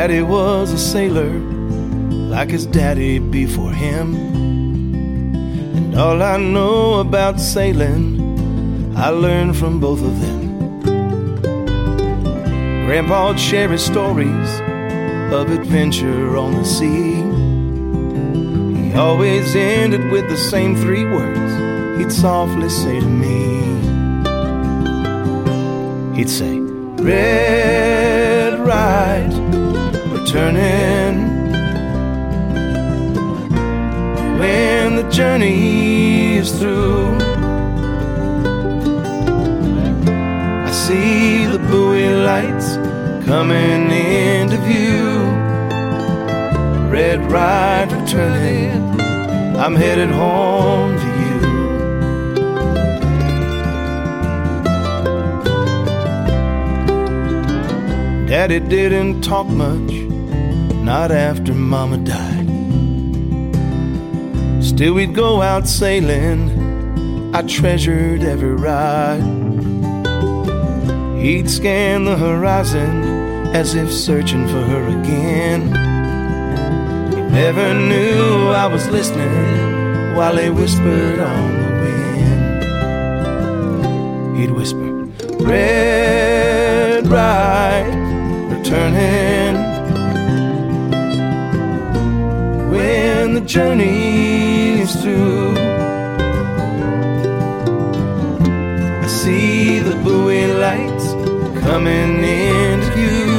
Daddy was a sailor, like his daddy before him. And all I know about sailing, I learned from both of them. Grandpa'd share his stories of adventure on the sea. He always ended with the same 3 words he'd softly say to me. He'd say, "Red right, returning when the journey is through. I see the buoy lights coming into view. Red right, returning, I'm headed home to you." Daddy didn't talk much, not after Mama died. Still we'd go out sailing, I treasured every ride. He'd scan the horizon as if searching for her again. He never knew I was listening while he whispered on the wind. He'd whisper, "Red right, returning when the journey is through. I see the buoy lights coming into view.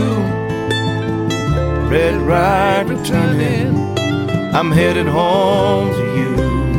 Red right, returning, I'm headed home to you."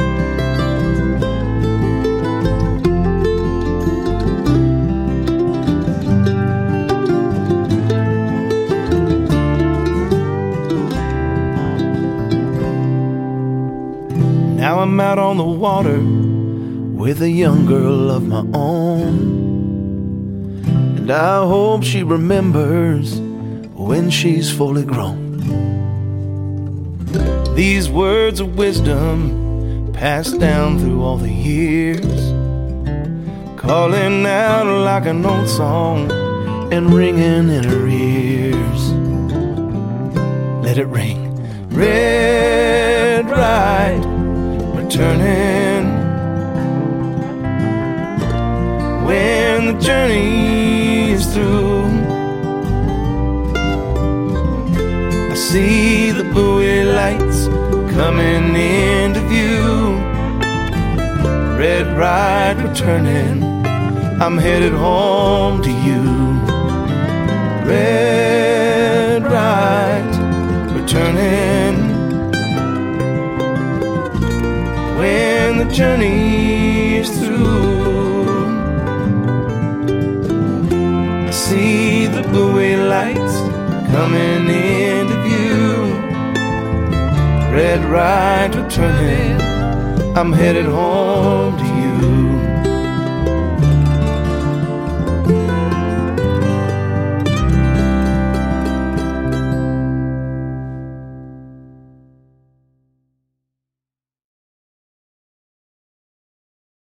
Now I'm out on the water with a young girl of my own, and I hope she remembers when she's fully grown. These words of wisdom passed down through all the years, calling out like an old song and ringing in her ears. Let it ring. Red right, returning when the journey is through. I see the buoy lights coming into view. Red right, returning, I'm headed home to you. Red right, returning when the journey is through. I see the buoy lights coming into view. Red right, returning, I'm headed home to you.